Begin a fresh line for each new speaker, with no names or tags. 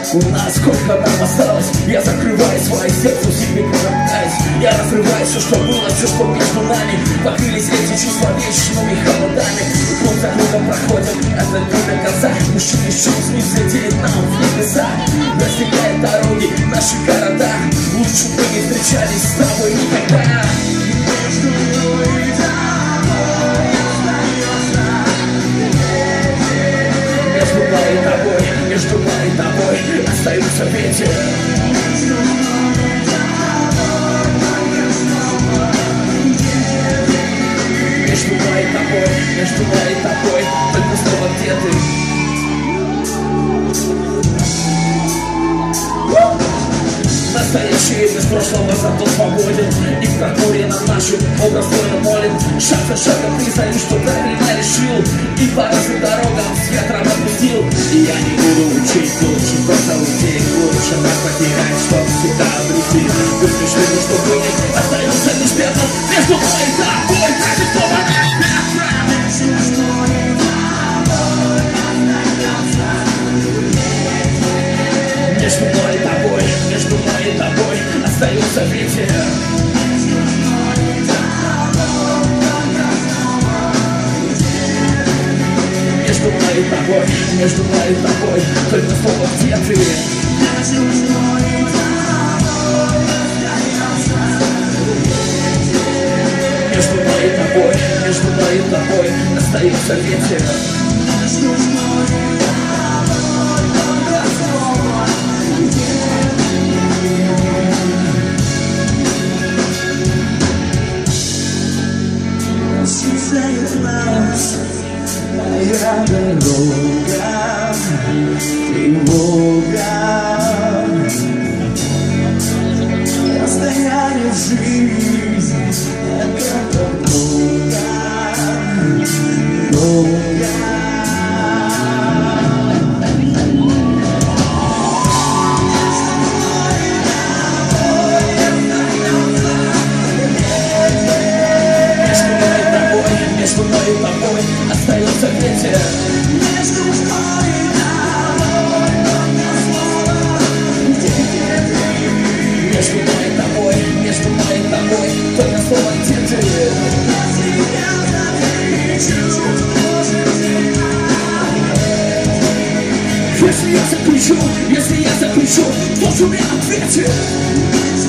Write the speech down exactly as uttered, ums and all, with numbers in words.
У нас сколько нам осталось? Я закрываю свои сердце, себе пытаюсь. Я разрываю все, что было, все, что между нами. Покрылись эти чувства вечными холодами. Круг за кругом проходят от дня до конца. Мужчины через не взлетели нам в небеса. Достигают дороги наши города. Лучше бы не встречались с тобой никогда. Между мной и тобой Между мной и тобой, между мной и тобой остается ветер. Между мной и тобой, между мной и тобой, только снова где ты? Настоящий без прошлого зато свободен. И в прокуре на нашу образ твой молит. Шаг за шагом признаю, что правильно решил. И по разным дорогам с ветром отпустил. И я не буду учить лучше, просто уйти. Лучше так потерять, чтоб всегда обрести. Пусть лишь видно, что будет, остается лишь пятно. Между мной и тобой, продиктовано пятна. Между мной и Между мной и тобой, между мной и тобой остается ветер. Между мной и тобой, между мной и тобой только слово где ты? Между мной и Между мной и тобой, между мной и тобой остается ветер. Между мной и моя дорога, тревога, расстояние в жизнь, это много, много. Между мной и тобой остается ветер. Между мной и тобой только слово где ты? Между мной и тобой, между мной и тобой только слово где ты? Если я закричу, если я закричу, кто же мне ответит?